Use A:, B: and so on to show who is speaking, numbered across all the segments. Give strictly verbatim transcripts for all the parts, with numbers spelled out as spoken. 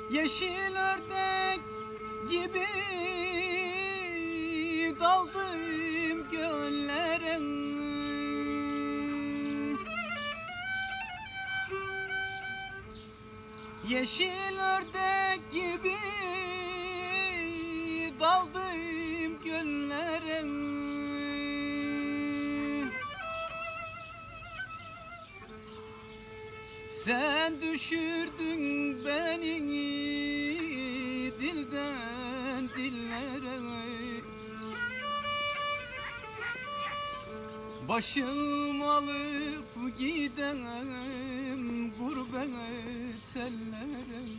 A: Yeşil ördek gibi daldım göllere. Yeşil ördek gibi daldım göllere. Sen düşürdün beni dilden dillere. Başım alıp gidem gurbet ellere.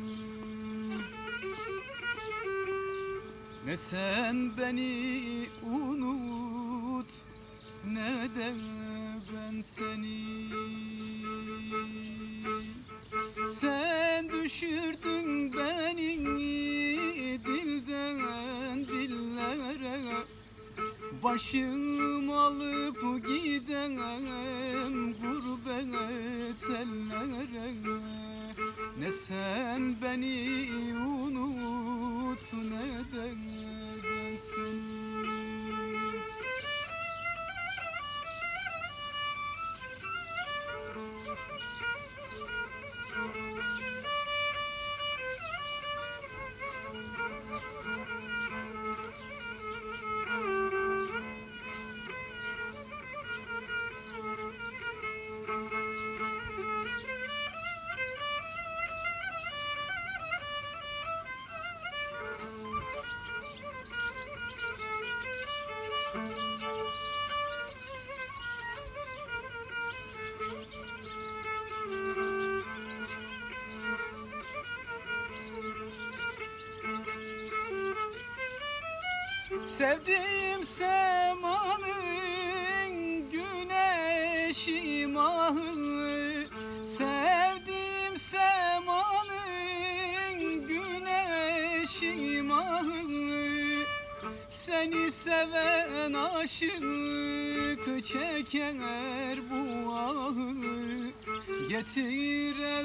A: Ne sen beni unut ne de ben seni. Sen düşürdün beni dilden dillere. Başım alıp gidem gurbet ellere. Ne sen beni unut ne de ben seni. Sevdiğim semanın güneşi mahı. Sevdiğim semanın güneşi mahı. Seni seven aşık çeker bu ahı. Getir el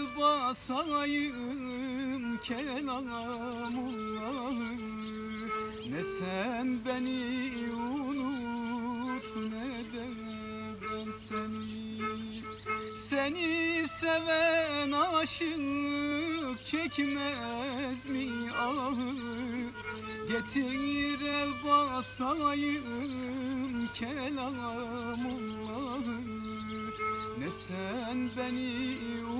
A: basayım kelamullahı. Ne sen beni unut ne de ben seni. Seni seven aşık çekmez mi ahı. Getir el basayım kelamullahı. Ne sen beni